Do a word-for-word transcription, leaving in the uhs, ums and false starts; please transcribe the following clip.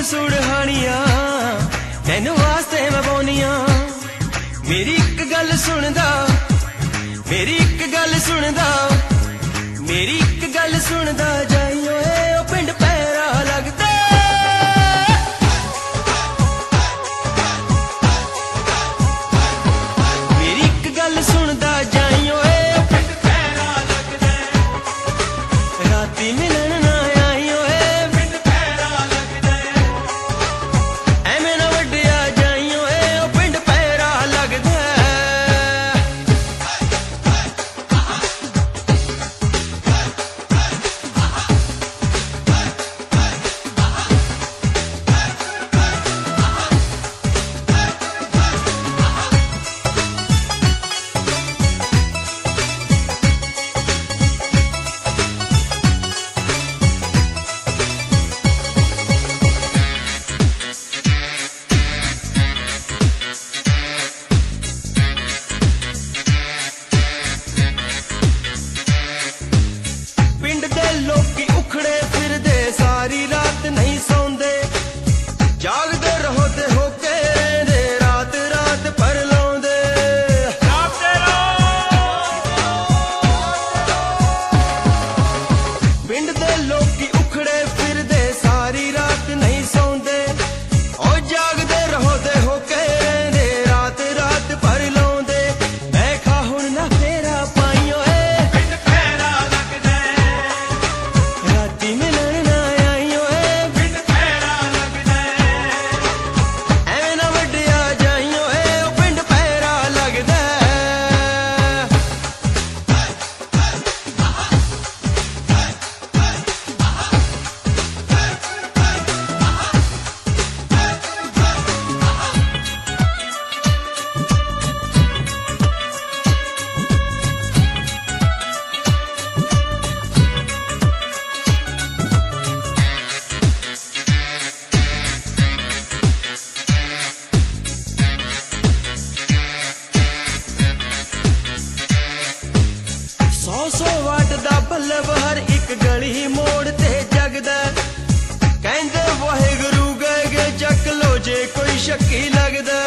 सुड़हानिया तेन वास्ते मैं बोनिया। मेरी एक गल सुनदा, मेरी एक गल सुनदा, मेरी एक गल सुनदा जाई ओए ओ पिंड पैरा लगदा। मेरी एक गल सुनदा जाई ओए ओ पिंड पैरा लगदा। राती मिलन ना आई ओए पिंड पैरा लगदा। एवें ना वड्डिया जाई ओए ओ पिंड पैरा लगदा। पिंड दे लोकी उखड़े फिरदे सारी रात नहीं सौंदे। जागदे रहो ते होके दे रात रात पर लौंदे। पिंड दे लोकी उखड़े फिरदे सारी रात नहीं सौंदे। ओ जागदे रहो ते होके दे रात रात पर लौंदे। मैं खा हुण ना फेरा पाई ओए पिंड पैरा लगदा। राती मिलन ना आई ओए पिंड पैरा लगदा। एवें ना वड्डिया जाई ओए ओ पिंड पैरा लगदा। सौ सौ वाट दा बल्ब हर एक गली मोड़ ते जगदा। कहंदे वाहिगुरू गए गे चक लो जे कोई शक्की लगदा।